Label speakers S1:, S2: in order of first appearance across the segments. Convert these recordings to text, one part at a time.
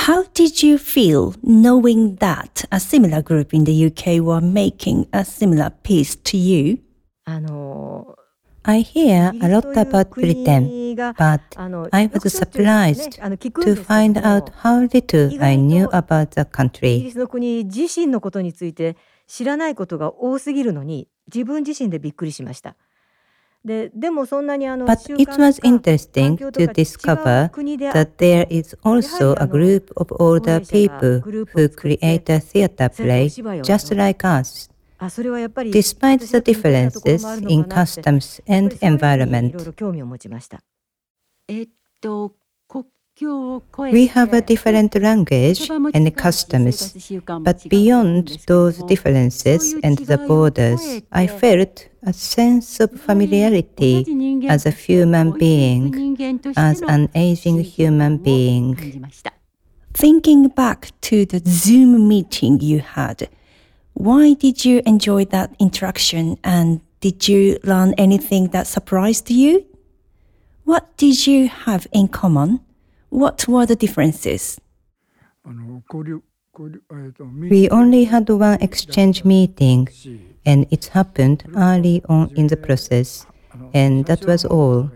S1: How did you feel knowing that a similar group in the UK were making a similar piece to you?
S2: I hear a lot about Britain, but I was surprised to find out how little I knew about the
S3: イギ
S2: country.
S3: リスの国自身のことについて知らないことが多すぎるのに自分自身でびっくりしました。でもそんなに
S2: But
S3: 習
S2: it
S3: 慣
S2: was
S3: とか環
S2: interesting
S3: 境と
S2: to
S3: か違う
S2: discover
S3: 国で
S2: that there is also a group of older people who create a theater play just like us,
S3: それはやっぱり
S2: despite
S3: 私だ
S2: the
S3: って似たようなところもある
S2: differences
S3: の
S2: in
S3: かなって
S2: customs
S3: やっ
S2: and
S3: ぱりそういうのにいろい
S2: environment.
S3: ろ興味を持ちました。
S4: 国境を越え
S2: We
S4: て
S2: have a different language
S4: 言葉も違う
S2: and
S4: し生活
S2: customs,
S4: 習慣も違
S2: but
S4: うん
S2: beyond
S4: ですけれど
S2: those
S4: も
S2: differences and the borders, I felt a sense of familiarity as a human being, as an aging human being.
S4: 感じました。
S1: Thinking back to the Zoom meeting you had, why did you enjoy that interaction and did you learn anything that surprised you? What did you have in common? What were the differences?
S2: We only had one exchange meeting, and it happened early on in the process, and that was all.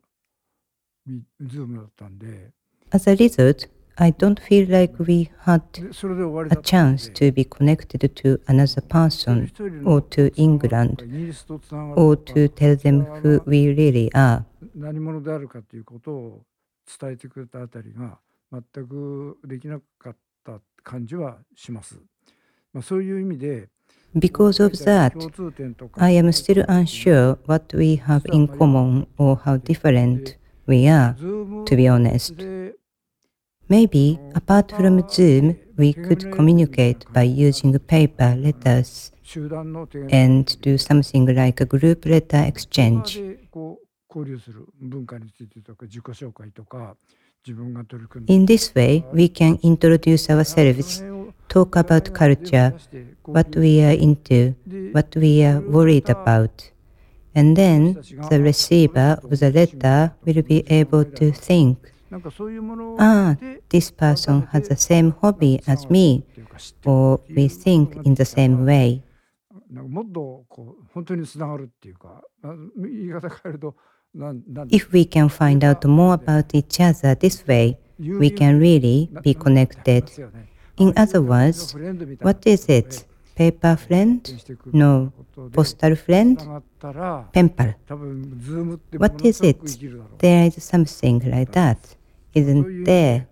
S2: As a result, I don't feel like we had a chance to be connected to another person or to England or to tell them who we really are.
S5: 何者であるかということを伝えてくれたあたりが全くできなかった感じはします。そういう意味で
S2: Because of that, I am still unsure what we have in common or how different we are, to be honest. Maybe, apart from Zoom, we could communicate by using paper letters
S5: 集団の提案
S2: and do something like a group letter exchange.
S5: で交流する文化についてとか自己紹介とか自分が取り組んで
S2: In this way, we can introduce ourselves, talk about culture, what we are into, what we are worried about. And then the receiver of the letter will be able to think,
S5: なんかそういうもの
S2: ah,
S5: で
S2: this person has the same hobby as me, or we think in the same way.
S5: なんかもっとこう本当につながるっていうか言い方変えると
S2: If we can find out more about each other this way, we can really be connected. In other words, what is it? Paper friend? No. Postal friend? Pen pal. What is it? There is something like that, isn't there?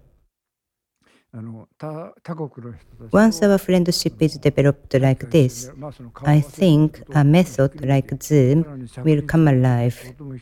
S2: Once our friendship is developed like this, I think a method like Zoom will come alive.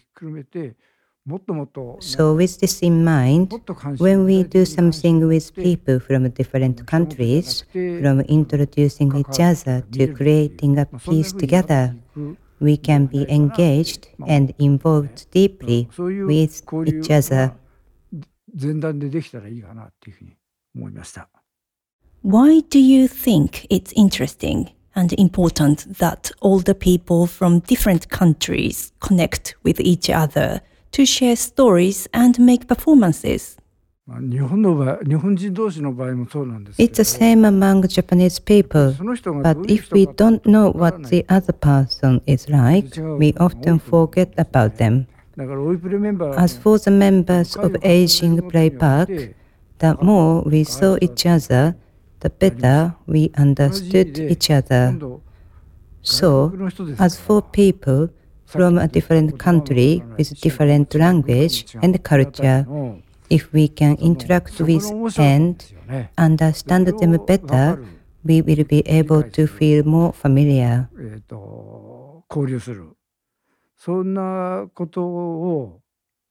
S2: So with this in mind, when we do something with people from different countries, from introducing each other to creating a piece together, we can be engaged and involved deeply with each other.
S5: 前段でできたらいいかなっていうふうに思いました。
S1: Why do you think it's interesting and important that older people from different countries connect with each other to share stories and make performances?
S5: 日本人同士の場合もそうなんですけ
S2: It's the same among Japanese people,
S5: その人が
S2: but if we don't know what the other person is like, we often forget about them.
S5: だからオイプレメンバー
S2: As for the members of Aging Playback, the more we saw each other, the better we understood each other. So, as for people from a different country with different language and culture, if we can interact with and understand them better, we will be able to feel more familiar.
S5: 交流するそんなことを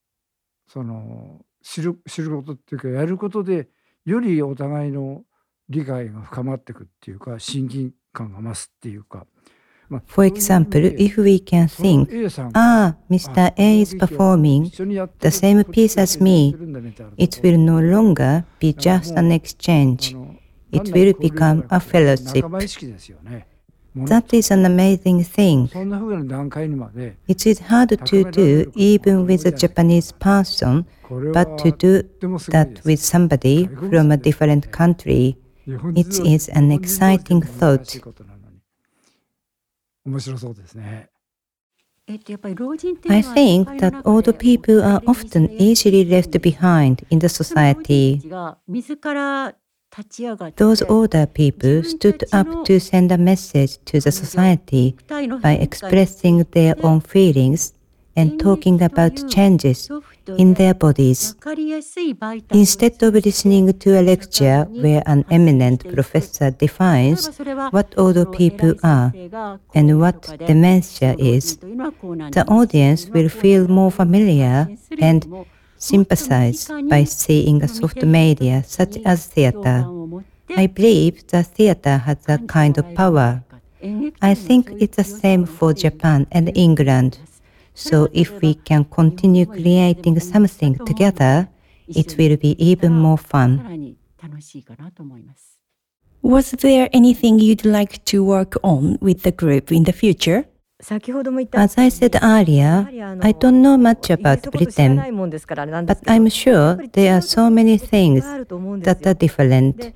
S5: 知ることっていうかやることでよりお互いの理解が深まっていくっていうか親近感が増すっていうか。
S2: For example, if we can think, ah, Mr. A is performing the same piece as me, it will no longer be just an exchange. It will become a fellowship. That is an amazing thing.
S5: そんな風な段階にまで
S2: It is hard to do even with a Japanese person,
S5: これは
S2: but to do
S5: とてもすごい
S2: that
S5: です。
S2: with somebody from a different country,
S5: 日本
S2: it
S5: 人は
S2: is an
S5: 日本人同士で
S2: exciting
S5: も難しい
S2: thought.
S5: ことなのに面白そうですね。
S3: やっぱり老人っていう
S2: I
S3: のは
S2: think
S3: 社会の
S2: that
S3: 中
S2: older
S3: で
S2: people are
S3: お互い
S2: often
S3: に
S2: easily left behind in the
S3: その老人た
S2: society.
S3: ちが自ら立ち上がって
S2: Those older people stood up to send a message to the society
S3: 期待の
S2: by
S3: 変化に
S2: expressing their own feelings and talking about changes in their bodies.
S3: わかりやすい媒体を
S2: Instead of listening to a lecture where an eminent professor defines what older people are and what dementia is, the audience will feel more familiar and sympathize by seeing a soft media such as theater. I believe the theater has a kind of power. I think it's the same for Japan and England. So if we can continue creating something together, it will be even more
S3: さ
S2: fun.
S3: らに楽しいかなと思います。
S1: Was there anything you'd like to work on with the group in the future?
S3: 先ほども言った
S2: As I said earlier, I don't know much about Britain, but I'm sure there are so many things that are different.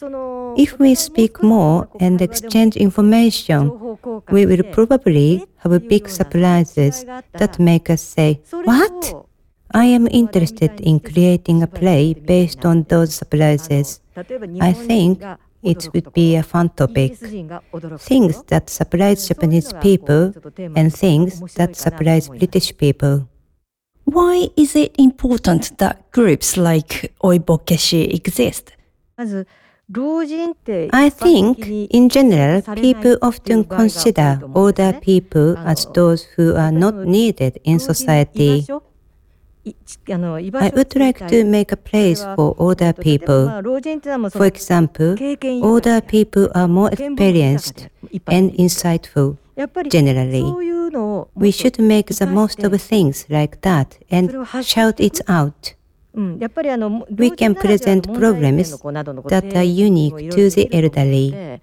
S2: If we speak more and exchange information, we will probably have big surprises that make us say, "What?" I am interested in creating a play based on those surprises. I think it would be a fun topic. Things that surprise Japanese people and things that surprise British people.
S1: Why is it important that groups like Oibokeshi exist?
S3: まず老人って
S2: I
S3: 一般
S2: think,
S3: 的に
S2: in general,
S3: されない
S2: people
S3: っていう
S2: often
S3: 場合が多い
S2: consider
S3: と思うんですね。
S2: older people as those who are not needed in
S3: 老人の居
S2: society.
S3: 場所居場
S2: I
S3: 所
S2: would like to make a place for older
S3: 例えば
S2: people.
S3: 老人っていうのはもうそ
S2: For
S3: の
S2: example,
S3: 経験豊か
S2: older
S3: で
S2: people are more
S3: 見聞豊か
S2: experienced
S3: で一般
S2: and
S3: 的に
S2: insightful.
S3: やっぱり
S2: generally.
S3: そういうのを
S2: We should make the most of
S3: 活かして
S2: things like that and
S3: それを発信
S2: shout
S3: してい
S2: it
S3: く
S2: out.
S3: やっぱり老
S2: We
S3: 人
S2: can
S3: ならではの
S2: present
S3: 問題点
S2: problems
S3: のこうなどのご
S2: that
S3: 提
S2: are
S3: 言
S2: unique
S3: もいろ
S2: to
S3: いろ
S2: the
S3: できると思うの
S2: elderly.
S3: で、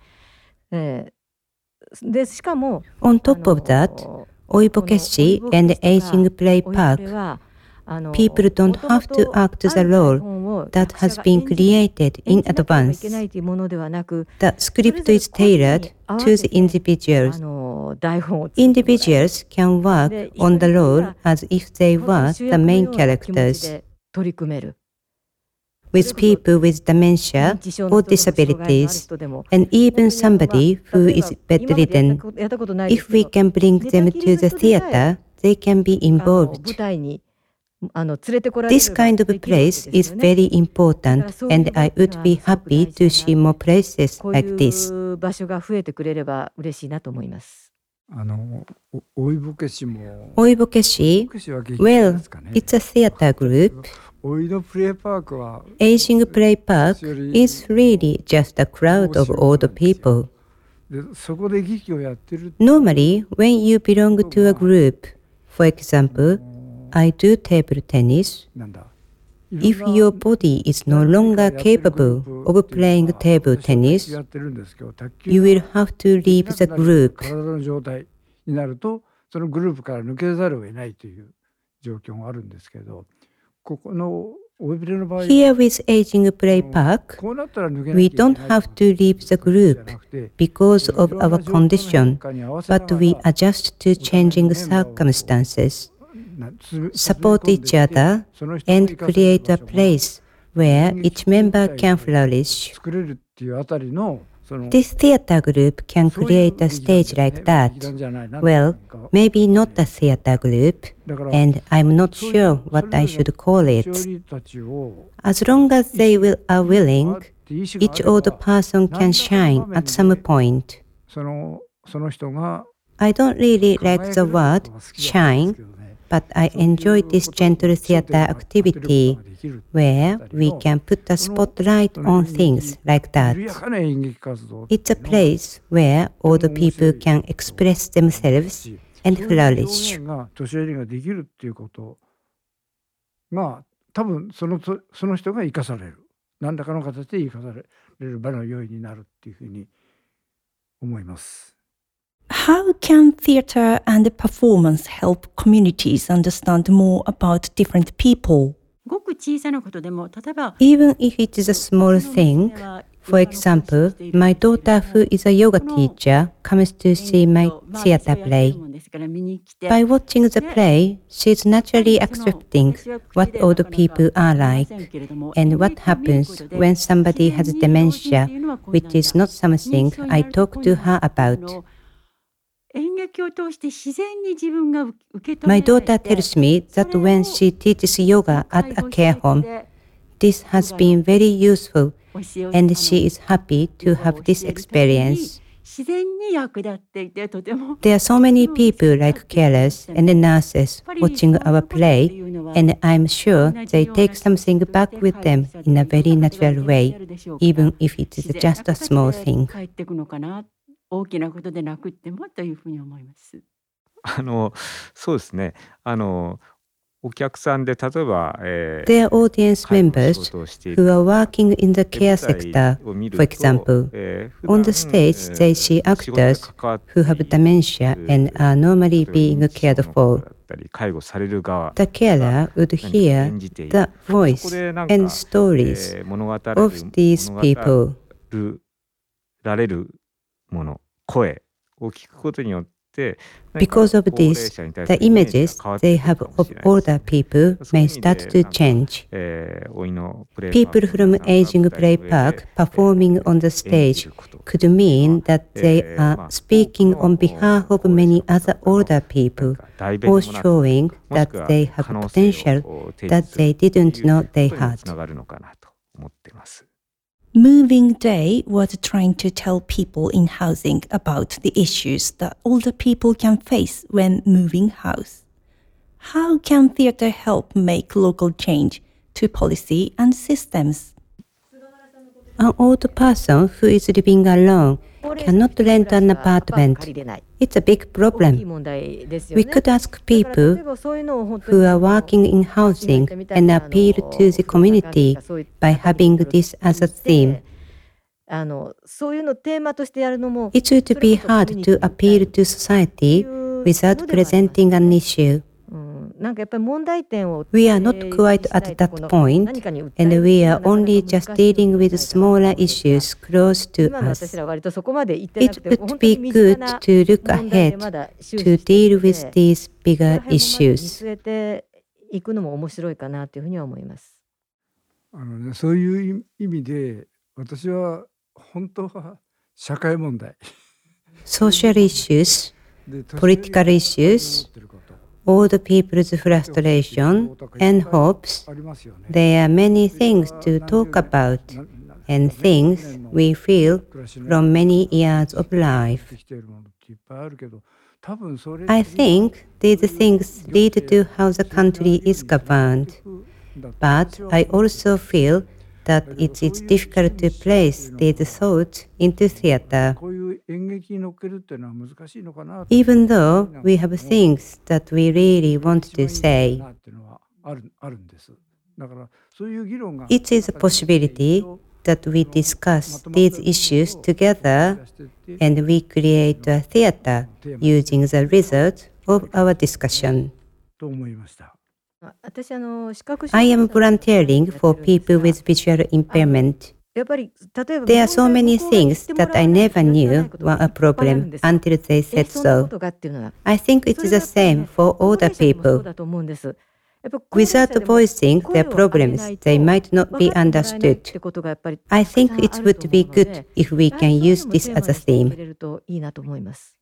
S3: でしかも
S2: On top of that, Oibokeshi and Aging Play
S3: おいこれ
S2: Park,
S3: は
S2: people don't have to act the role that has been created in
S3: 演じなければい
S2: advance.
S3: けないというものではなく、
S2: The script is tailored to the individuals.
S3: 台本を作ってもらえる
S2: Individuals can work on the role as if they
S3: 本当
S2: were
S3: に主
S2: the
S3: 役の
S2: main
S3: ような気持ち
S2: characters.
S3: で取り組める。
S2: With people with
S3: 認
S2: dementia
S3: 知症の
S2: or
S3: 人でも障害のある
S2: disabilities,
S3: 人でも
S2: and even somebody who is
S3: 例えば今まで
S2: bedridden.
S3: やったことないです
S2: If
S3: け
S2: we
S3: ど
S2: can bring
S3: 寝た
S2: them
S3: きり
S2: to
S3: の
S2: the
S3: 人でさえ
S2: theater, they can be
S3: 舞
S2: involved.
S3: 台に連れてこられる
S2: This kind of
S3: できるわけ
S2: place
S3: です
S2: is
S3: よね。
S2: very important, and I would be happy to see more places
S3: こう
S2: like
S3: い
S2: this.
S3: う場所が増えてくれれば嬉しいなと思います。
S5: 追いぼけしも
S2: Oibokeshi,
S5: 追いぼけしは劇場
S2: well,
S5: ですかね。
S2: it's a theater group.
S5: おいのプレイパークは
S2: Aging Play Park is really just a crowd of old people.
S5: でそこで劇をやってる
S2: Normally, when you belong to a group, for example, I do table tennis.
S5: なんだ。
S2: If your body is no longer capable of playing table
S5: や
S2: tennis,
S5: ってるんですけど、卓球
S2: you will have to leave the group.
S5: 体の状態になるとそのグループから抜けざるを得ないという状況があるんですけど、ここのオイブレの場合
S2: Here with Aging Play Park,
S5: こうなったら抜けな
S2: we
S5: きゃいけ
S2: don't
S5: ない
S2: have to leave the
S5: じゃ
S2: group
S5: なくて
S2: because of our condition,
S5: 変化に合わせなが
S2: but
S5: ら
S2: we adjust to changing circumstances,
S5: な
S2: support each other,
S5: その人が
S2: and
S5: 生かせる
S2: create a
S5: 場所が
S2: place where each member can flourish.
S5: 作れるっていうあたりのその
S2: This theater group can
S5: そういう
S2: create a stage like
S5: 劇
S2: that.
S5: 団じゃないな
S2: Well, maybe not a theater group,
S5: だから
S2: and I'm not
S5: そういう
S2: sure what I should call
S5: 年
S2: it.
S5: 寄りたちを
S2: As long as they are willing,
S5: っていう意思があ
S2: each
S5: れば
S2: old person can shine at some point.
S5: その人が
S2: I don't really like the word shine, but I enjoy this gentle theater activity where we can put a spotlight on things like
S5: 緩
S2: that.
S5: やかな演劇活動
S2: It's a place where old people can express themselves and
S5: そういう表
S2: flourish.
S5: 現が年寄りができるっていうことが多分その人が生かされる何らかの形で生かされる場の用意になるっていうふうに思います。
S1: How can theater and performance help communities understand more about different people?
S4: ごく小さなことでも、例えば
S2: Even if it is a small thing, for example, my daughter who is a yoga teacher comes to see my theater play. By watching the play, she is naturally accepting what old people are like and what happens when somebody has dementia, which is not something I talk to her about.
S4: 演劇を通して自然に自分が受け止め
S2: My
S4: られて
S2: daughter tells me that when she teaches yoga at a care home, this has been very useful and she is happy to have this experience.
S4: 自然に役立っていてとても
S2: There are so many people like carers and nurses watching our play, and I'm sure they take something back with them in a very natural way, even if it is just a small thing.
S4: 帰ってくのかな、大きなことでなくってもというふうに思います。
S6: そうですね。お客さんで例えば、
S2: Their audience
S6: 介護の
S2: members
S6: 仕事をしている
S2: who are working in the care
S6: 舞
S2: sector,
S6: 台を見る
S2: for
S6: と
S2: example,
S6: 普
S2: on
S6: 段
S2: the stage they see
S6: 仕事で
S2: actors
S6: 関わって
S2: who have dementia and are normally being cared for.
S6: だったり介護される側
S2: The carer would
S6: 何か
S2: hear
S6: 演じている
S2: the
S6: そこ
S2: voice
S6: でなんか
S2: and stories
S6: 物語
S2: of these people.
S6: られるもの、声を聞くことによって
S2: Because of this, the images they have of older people may start to change. People from Aging Play Park performing on the stage could mean that they are speaking on behalf of many other older people, or showing that they have potential that they didn't know they had.
S1: Moving Day was trying to tell people in housing about the issues that older people can face when moving house. How can theater help make local change to policy and systems?
S2: An old person who is living alone cannot rent an apartment. It's a big problem. We could ask people who are working in housing and appeal to the community by having this as a theme.
S3: そういうのをテーマとしてやるのも
S2: It would be hard to appeal to society without presenting an issue.
S3: なんかやっぱり問題点を
S2: We are not quite at that point, and we are only just dealing with smaller issues close to
S3: 今の
S2: us.
S3: 私らは割とそこまで行ってな
S2: It
S3: くて
S2: would
S3: 本当
S2: be
S3: に身近
S2: good
S3: な
S2: to look
S3: 問題
S2: ahead
S3: でまだ終
S2: to
S3: 始してい
S2: deal
S3: るの
S2: with
S3: で
S2: these
S3: そ
S2: bigger
S3: の辺もまだ見
S2: issues.
S3: 据えていくのも面白いかなというふうには思います。
S5: そういう意味で私は本当は社会問題
S2: Social issues,
S5: で
S2: political issues, old people's frustration and hopes.
S5: ありますよね。
S2: There are many things to talk about and things we feel from many years of life.
S5: できているものっていっぱいあるけど、多分それ
S2: I think these things lead to how the country is governed, but I also feel that it is difficult to place these thoughts into theater.
S5: こういう演劇に乗っけるっていうのは難しいのかな。
S2: Even though we have things that we really want to say,
S5: なっていうのはあるんです。だからそういう議論が
S2: it is a possibility that we discuss these issues together and we create a theater using the result of our discussion.
S5: と思いました。
S3: 私視覚
S2: I am volunteering for people with visual impairment.
S3: やっぱり例えば
S2: There are so many things that I never knew were a problem until they said
S3: そんなこ
S2: so.
S3: とがっていうのは
S2: I think it is the same for older
S3: そう
S2: people.
S3: だと思うんです。やっぱ
S2: Without voicing their problems, they might not be
S3: 分かってもらえないっ
S2: understood.
S3: てことがやっぱり
S2: I think it would be good if we can use this as a
S3: く
S2: theme.
S3: れるといいなと思います。